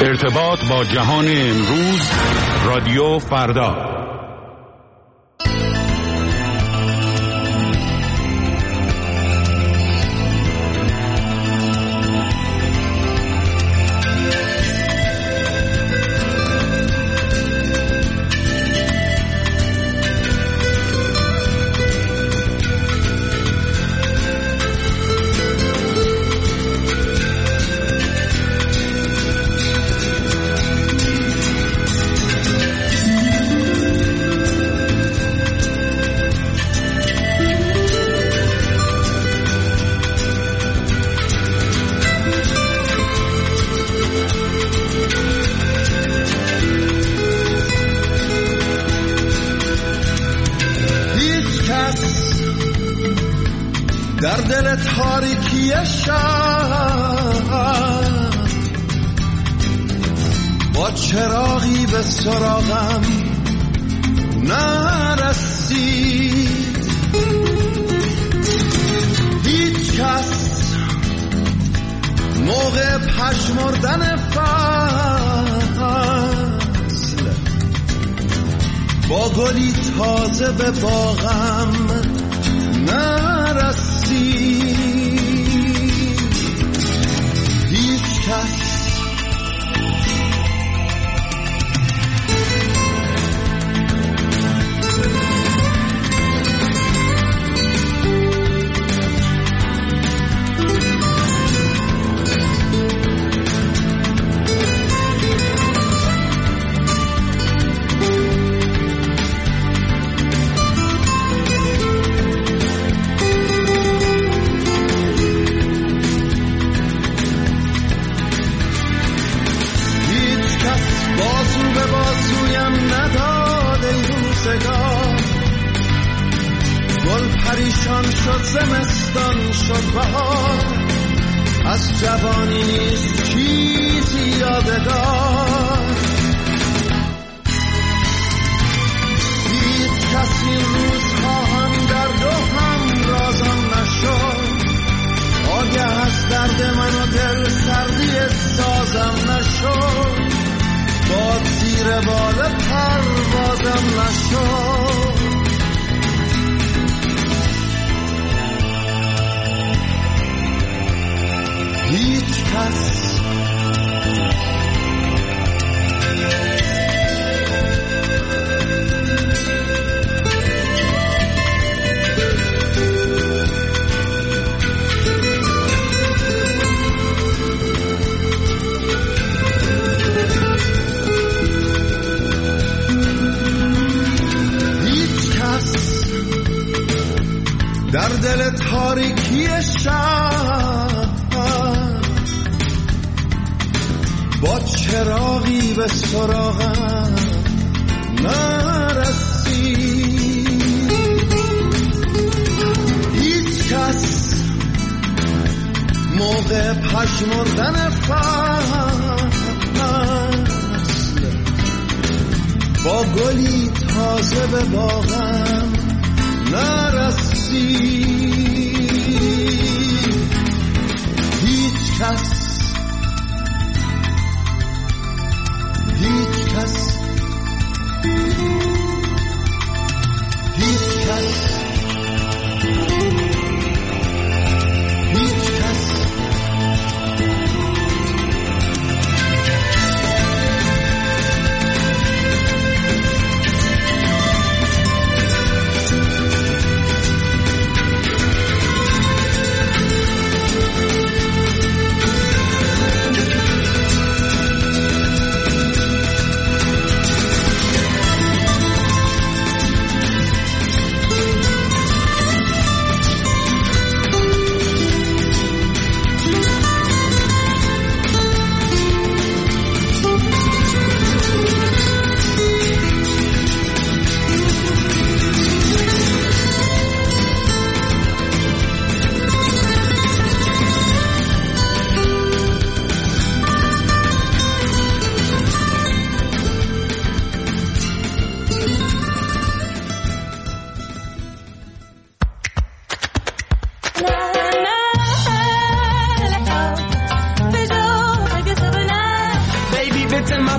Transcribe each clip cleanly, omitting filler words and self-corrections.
ارتباط با جهان امروز، رادیو فردا. در دل تاریکی شب با چراغی به سراغم نرسید. هیچ کس موقع پژمردن فصل با گلی تازه به باغم نرسید. هیچ کس گل پریشان شد، زمستان شد بهار، از جوانی نیست چیزی یادگار. هیچ کسی روزها هم درد و هم رازم نشد، آگه از درد من و دل سردی سازم نشد، باد زیر بال پروازم نشد. هیچ کس در دل تاریکی شب با چراغی به سراغم نرسید. هیچ کس موقع پژمردن فصل با گلی تازه به باغم نرسید. هیچ کس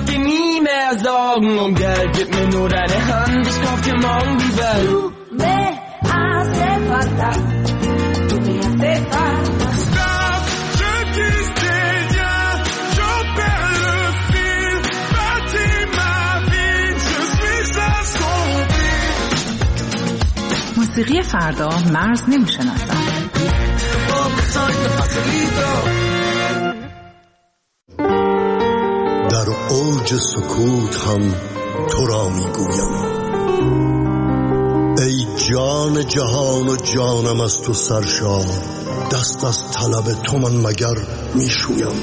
klart det är ni med dagen. Om gärdet med några hand, det ska till mång vi väl. Du me hace falta, tú me hace falta. Stop, je disais rien, j'en perds le fil. Bâtis ma vie, je suis assombri. موسیقی فردا مرز نمی‌شناسد. در اوج سکوت هم تو را میگویم، ای جان جهان و جانم از تو سرشار، دست از طلب تو من مگر میشویم.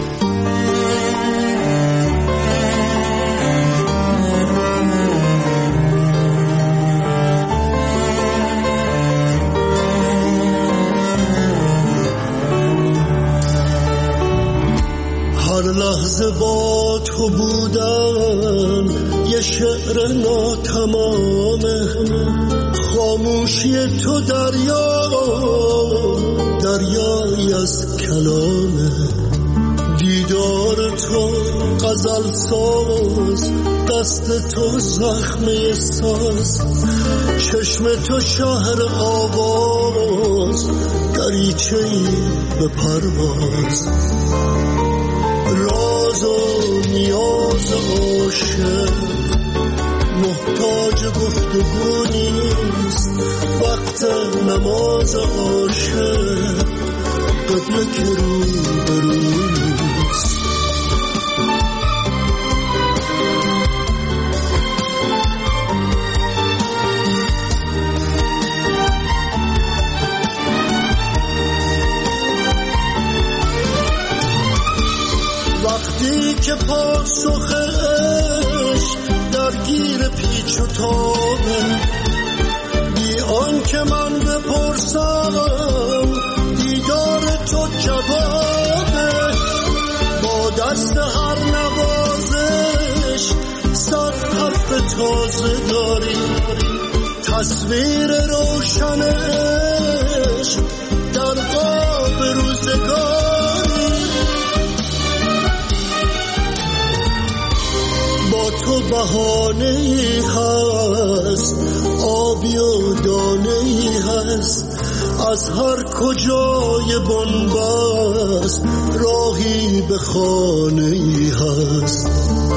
هر لحظه با تو بودم یه شعر ناتمامه، خاموشی تو دریایی از کلامه، دیدار تو غزل ساز، دست تو زخمه ساز، چشم تو شهر آواز، دریچه‌ای به پرواز، راز و نیاز عاشق محتاج گفتگو نیست، وقت نماز عاشق قبله که رو برو نیست. وقتی که پاسخ عشق درگیر پیچ و تابه، بی آن که من بپرسم دیدار تو جوابه، با دست هر نوازش صد حرف تازه داری، تصویر روشن عشق در قاب روزگاری، با تو بهانه‌ای هست، آبی و دانه‌ای هست، از هر کجای بنبست راهی به خانه‌ای هست،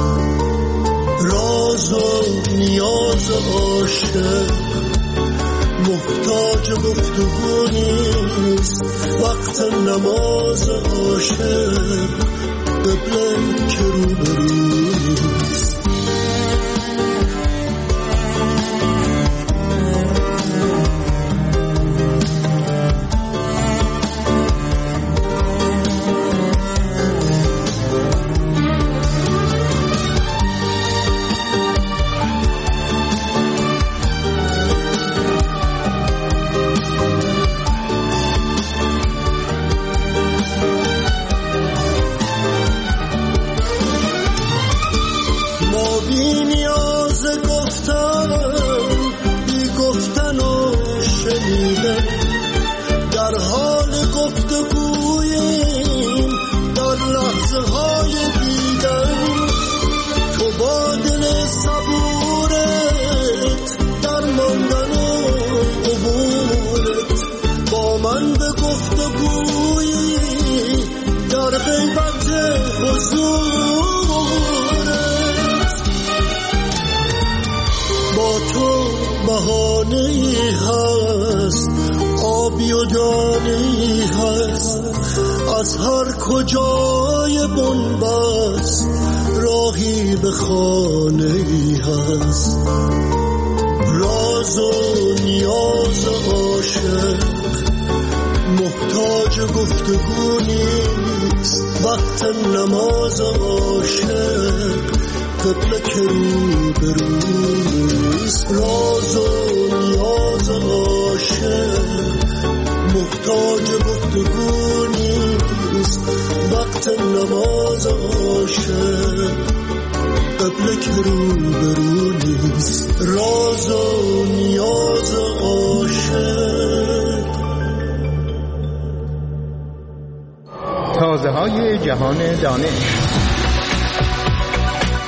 راز و نیاز عاشق محتاج گفتگو نیست، وقت نماز عاشق قبله که روبروست. در حال گفتگوییم، در لحظه های دیدن، تو با دل صبورت در ماندن و عبورت، با من به گفتگویی در غیبت حضورت، با تو بهانه‌ای هست، آبی و دانه‌ای هست، از هر کجای بنبست راهی به خانه‌ای هست، راز و نیاز عاشق محتاج گفتگو نیست، وقت نماز عاشق قبله که روبروست، راز و نیاز عاشق محتاج گفتگو نیست، وقت نماز عاشق قبله که روبرو نیست، راز و نیاز عاشق. تازه های جهان دانش.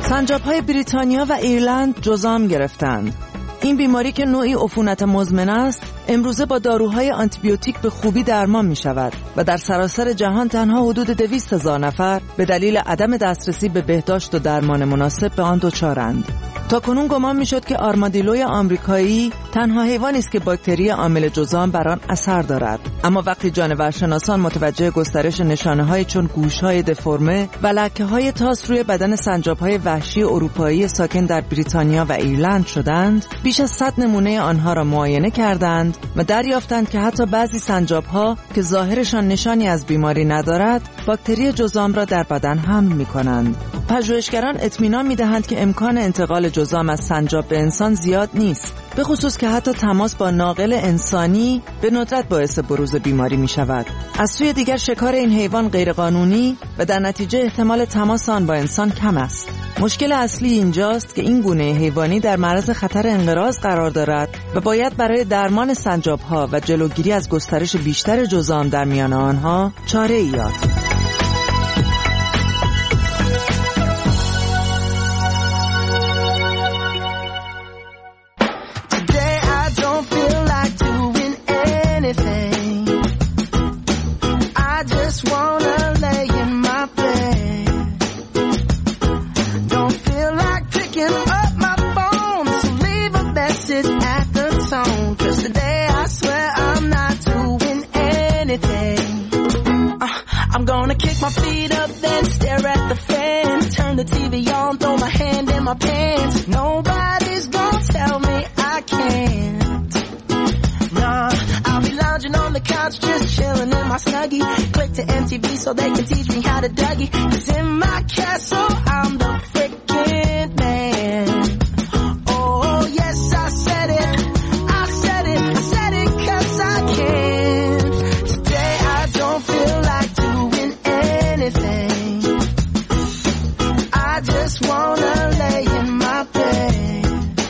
سنجاب‌های بریتانیا و ایرلند جذام گرفتند. این بیماری که نوعی عفونت مزمن است، امروزه با داروهای آنتیبیوتیک به خوبی درمان می شود و در سراسر جهان تنها حدود 200,000 نفر به دلیل عدم دسترسی به بهداشت و درمان مناسب به آن دچارند. تا کنون گمان می شد که آرمادیلوی آمریکایی تنها حیوانی است که باکتری عامل جذام بر آن اثر دارد، اما وقتی جانورشناسان متوجه گسترش نشانه‌های چون گوش‌های دفرمه و لکه‌های تاس روی بدن سنجاب‌های وحشی اروپایی ساکن در بریتانیا و ایرلند شدند، بیش از 100 نمونه آنها را معاینه کردند و دریافتند که حتی بعضی سنجاب‌ها که ظاهرشان نشانی از بیماری ندارد، باکتری جذام را در بدن حمل می‌کنند. پژوهشگران اطمینان می‌دهند که امکان انتقال جذام از سنجاب به انسان زیاد نیست، به خصوص که حتی تماس با ناقل انسانی به ندرت باعث بروز بیماری می شود. از سوی دیگر شکار این حیوان غیرقانونی و در نتیجه احتمال تماس آن با انسان کم است. مشکل اصلی اینجاست که این گونه حیوانی در معرض خطر انقراض قرار دارد و باید برای درمان سنجاب‌ها و جلوگیری از گسترش بیشتر جذام در میان آنها چاره‌ای یافت. I'm gonna kick my feet up, then stare at the fan. Turn the TV on, throw my hand in my pants. Nobody's gonna tell me I can't. Nah, I'll be lounging on the couch, just chilling in my Snuggie. Click to MTV so they can teach me how to Dougie. 'Cause in my castle, I'm the freaking man. Oh, yes, I said it. I said it. I said it 'cause I can. Today I don't feel like doing anything. I just wanna lay in my bed.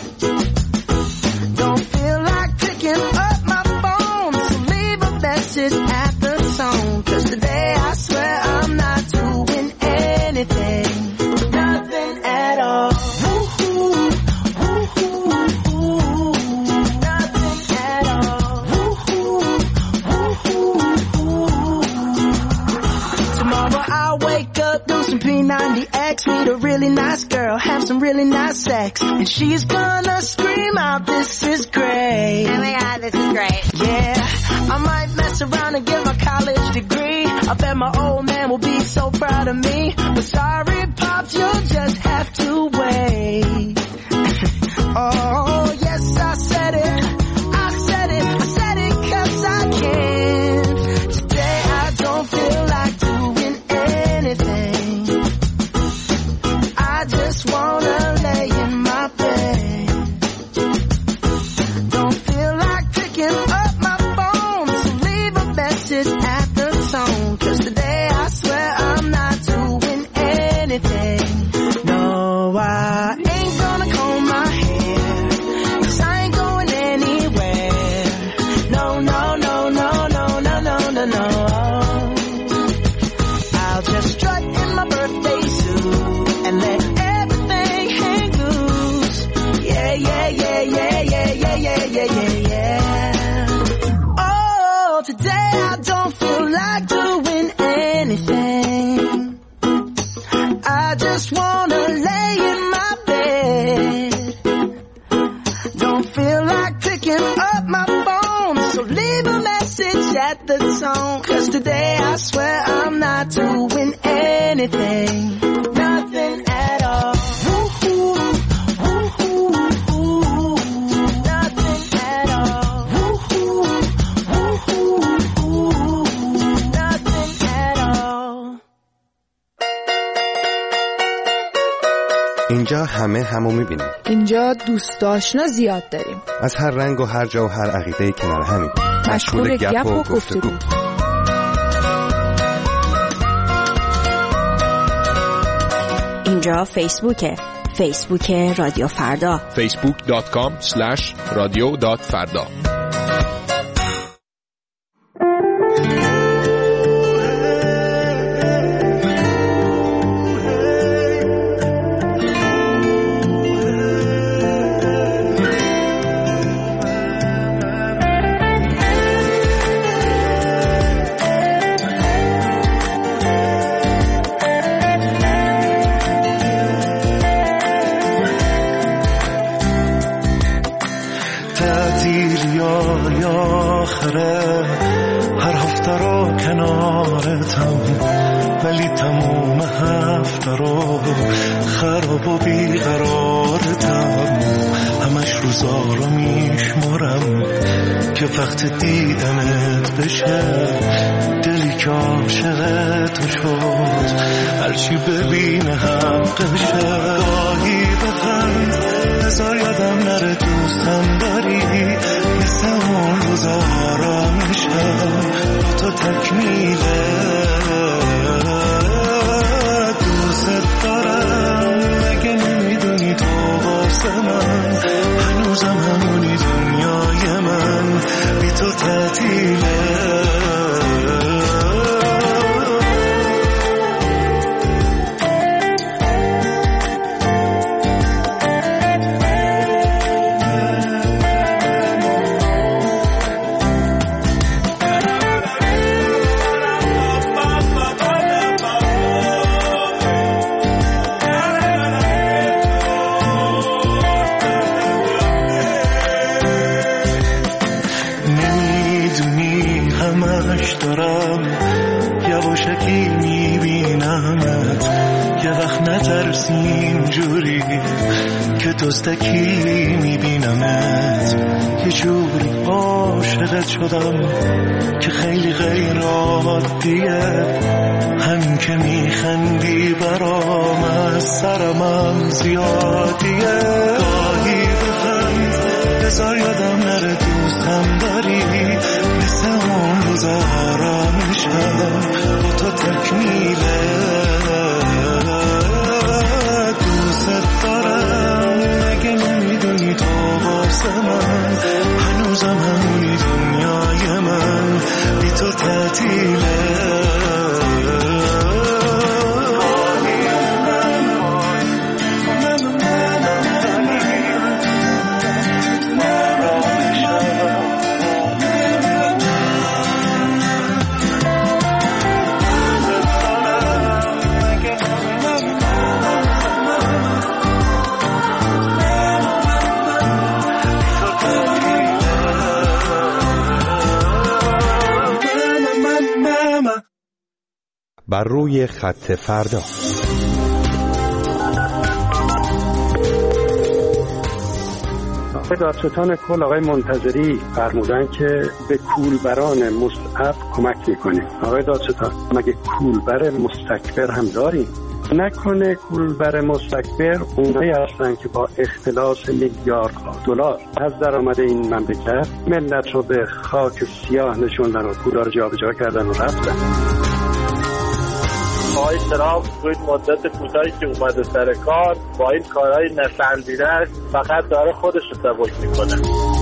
Don't feel like picking up my phone, so leave a message at the tone. 'Cause today I swear I'm not doing anything. Nothing at all. Woo-hoo, woo-hoo, woo-hoo. Nothing at all. Woo-hoo, woo-hoo, woo-hoo. Tomorrow I'll wake up, do some P90X, meet a really nice girl, have some really nice sex, and she's gonna scream out, "This is great." Oh my God, this is great. Yeah, I might mess around and get my college degree. I bet my old man will be so proud of me. But sorry, Pops, you'll just have to wait. Oh, yes, I said it. I said it. I said it 'cause I can. Today I don't feel like doing anything. I just wanna lay in my bed. Don't feel like picking up my phone, so leave a message at the tone. 'Cause today I swear I'm not doing anything. No, I ain't gonna comb my hair, 'cause I ain't going anywhere. No, no, no, no, no, no, no, no, no. I'll just strut in my birthday suit and let everything hang loose. Yeah, yeah, yeah, yeah, yeah, yeah, yeah, yeah, yeah, yeah. Oh, today I don't feel like doing anything. I just wanna lay in my bed. Don't feel like picking up my phone, so leave a message at the tone. 'Cause today I swear I'm not doing anything. Nothing at all. Woo-hoo, woo-hoo, woo-hoo. Nothing at all. Woo-hoo, woo-hoo, woo-hoo. Nothing at all. اینجا همه همو میبینیم. اینجا دوست آشنا زیاد داریم. از هر رنگ و هر جا و هر عقیده‌ای کنار همیم. مشغول گپ و گفتگو. اینجا فیسبوکه. فیسبوک رادیو فردا. facebook.com/radio.farda. یارتم، ولی تموم هفته رو خراب و بیقرارتم. همش روزا رو میشمارم که وقت دیدنت بشه، دلی که عاشق تو شد هرچی ببینه حقشه. گاهی بخند بذار یادم نره دوستم داری، مثل اون روزا آرامشم با تو تکمیله. دوست دارم مگه نمیدونی تو واسه من هنوزم همونی، دنیای من بی تو تعطیله. یواشکی میبینمت، یه وقت نترسی اینجوری که دزدکی میبینمت. یه جوری عاشقت شدم که خیلی غیر عادیه، همین که میخندی برام از سرمم زیادیه. گاهی بخند بذار یادم نره دوستم داری، مثل اون روزا آرامشم با تو تکمیله. دوست دارم مگه نمیدونی تو واسه من هنوزم همونی، دنیای من بی تو تعطیله. بر روی خط فردا. دادستان کل آقای منتظری فرمودن که به کولبران مستعف کمک میکنیم. آقای دادستان مگه کولبر مستکبر هم داریم؟ نکنه کولبر مستکبر اونایی هستن که با اختلاس میلیاردها دلار از درآمد این مملکت ملت رو به خاک سیاه نشوندن و پولا رو جابجا کردن و رفتن. آقای ترامپ توی مدت کوتاهی که اومده سر کار با این کارهای نسندیده‌اش فقط داره خودش رو سبک میکنه.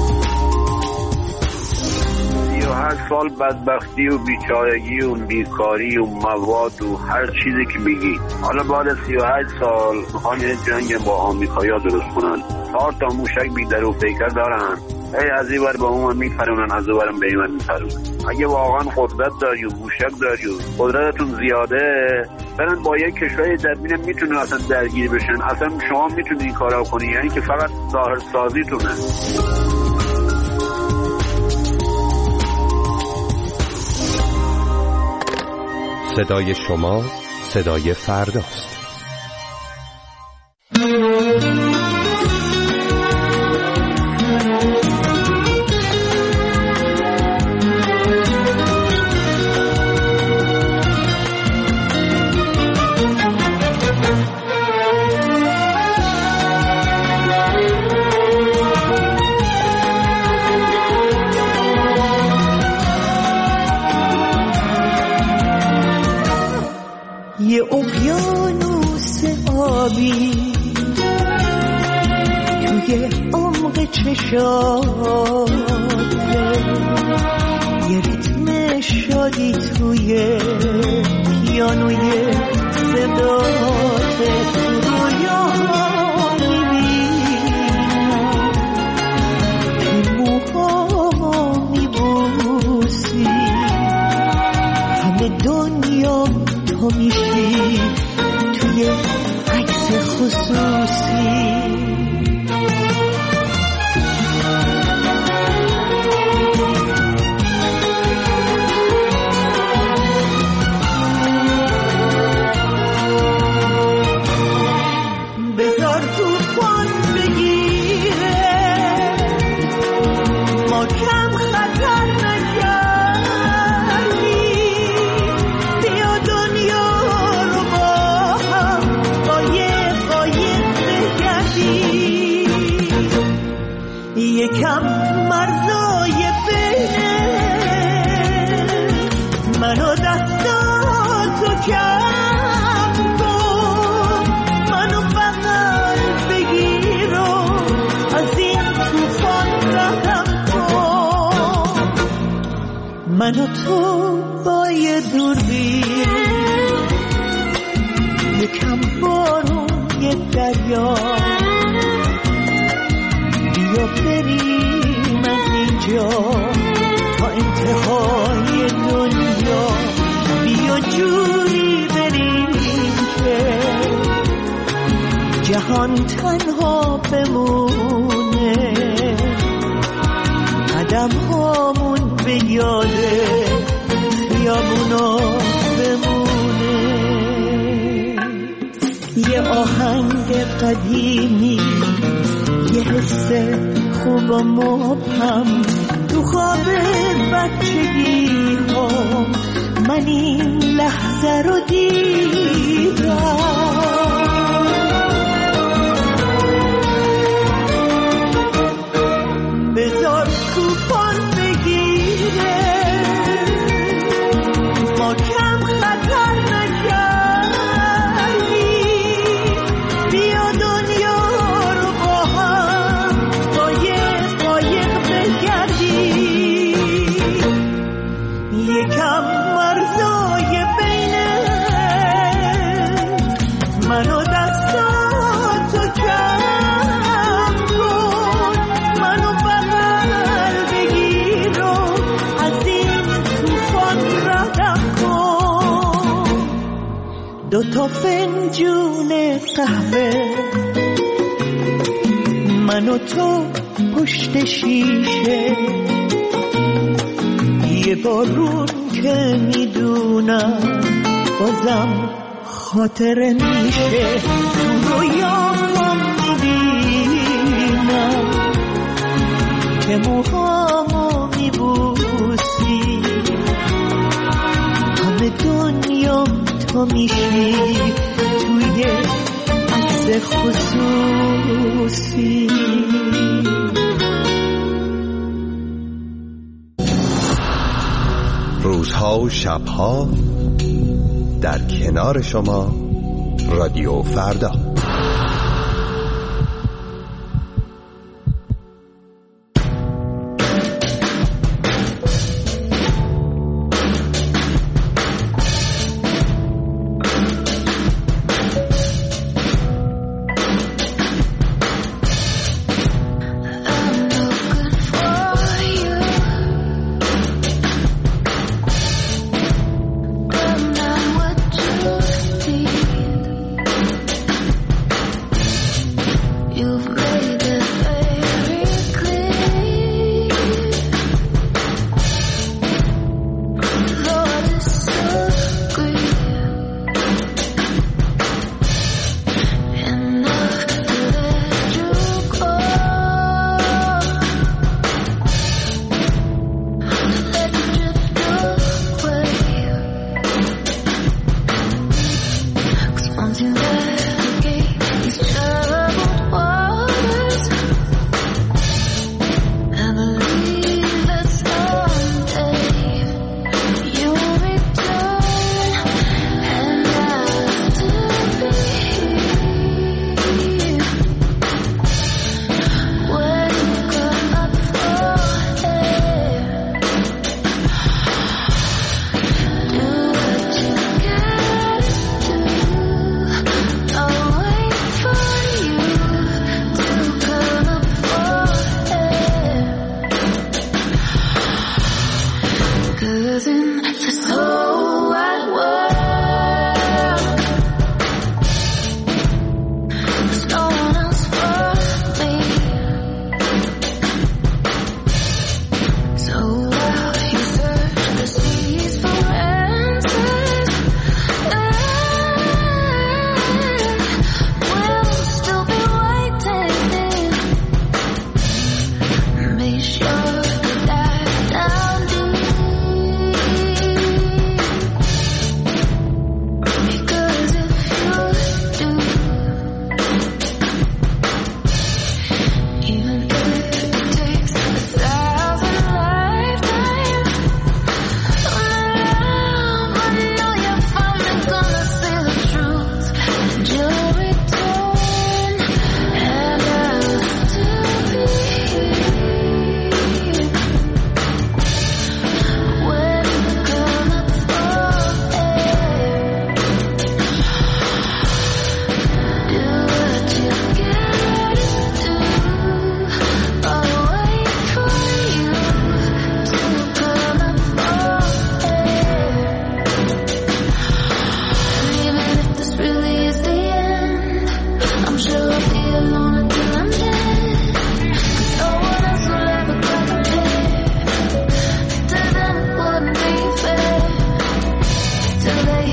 38 سال بدبختی و بیچارگی و بیکاری و مواد و هر چیزی که بگی، حالا بعد 38 سال میخوان یه جنگ با آمریکایی‌ها درست کنن. 4 تا موشک بی در و پیکر دارن، از این ور با اون میپرونن، از اون ورم به این ور میپرونن. اگه واقعا قدرت داری و موشک داری و قدرتتون زیاده، برن با یک کشوری زمین میتونن اصلا درگیر بشن. اصلا شما میتونید این کارا کنی، یعنی که فقط ظاهر سازیتونه. صدای شما صدای فرداست. یه اقیانوس آبی توی عمق چشاته، یه ریتم شادی توی پیانوی صداته. رویاها میبینم که موها میبوسی، همه دنیا تو میشی توی عکس خصوصی. من و تو با یه دوربین یکم بارون یه دریا بیا بریم از اینجا تا انتهای دنیا بیا جوری بریم که جهان تنها بمونه قدم هامون به یاده خیابونا بمونه یه آهنگ قدیمی یه حس خوب و مبهم تو خواب بچگی ها من این لحظه رو دیدم بذار توفان بگیره ما کم خطر نکردیم بیا دنیا رو با هم قایق بگردیم یکم مرزای بینه منو دستاتو کم کن منو بغل بگیر و از این توفان ردم کن دوتا فنجون قهوه من و تو پشت شیشه یه بارون که میدونم بازم خاطره میشه تو رویام میبینم که موهامو میبوسی همه دنیام تو میشی توی عکس خصوصی روزها و شبها در کنار شما رادیو فردا.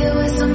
with some